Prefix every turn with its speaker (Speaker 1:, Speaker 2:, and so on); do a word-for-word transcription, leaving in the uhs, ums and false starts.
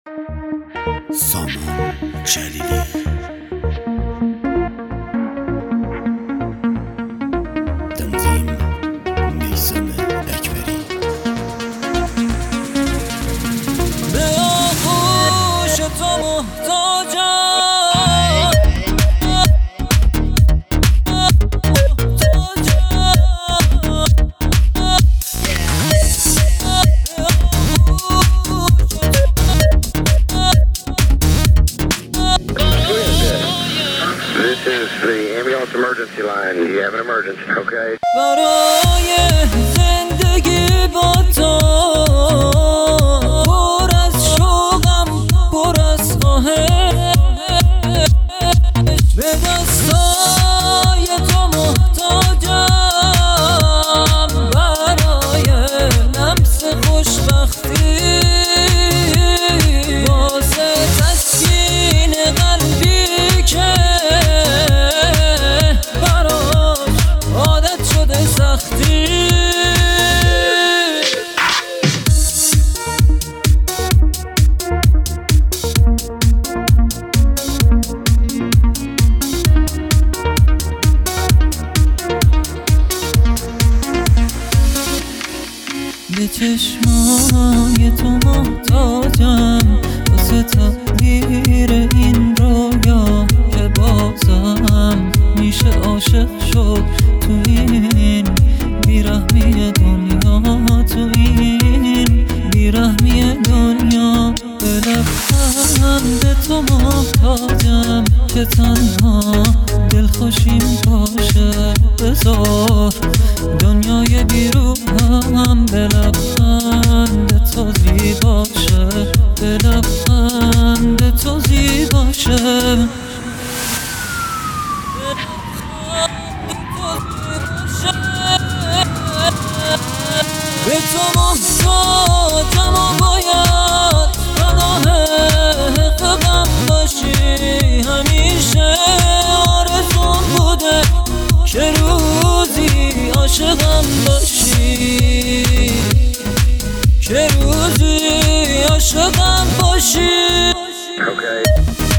Speaker 1: سامان جلیلی تنظیم میثم اکبری
Speaker 2: به آغوش تو محتاجم
Speaker 3: This is the ambulance emergency line. You have an emergency, okay?
Speaker 2: برای زندگی با تو پر از شوقم پر از خواهش به دستای تو محتاجم برای لمس خوشبختی واسه تسکین قلبی که سختی به چشمای تو محتاجم واسه تغییر این رویا که بازم میشه عاشق شد تو این بیرحمی دنیا تو این بیرحمی دنیا به لبخند تو محتاجم که تنها دلخوشیم باشه بذار دنیای بیرونم به لبخند تو زیباشه به لبخند تو زیباشه به تو محتاجم و باید پناه غم باشی همیشه آرزوم بوده که روزی عاشقم باشی که روزی عاشقم باشی
Speaker 3: Okay.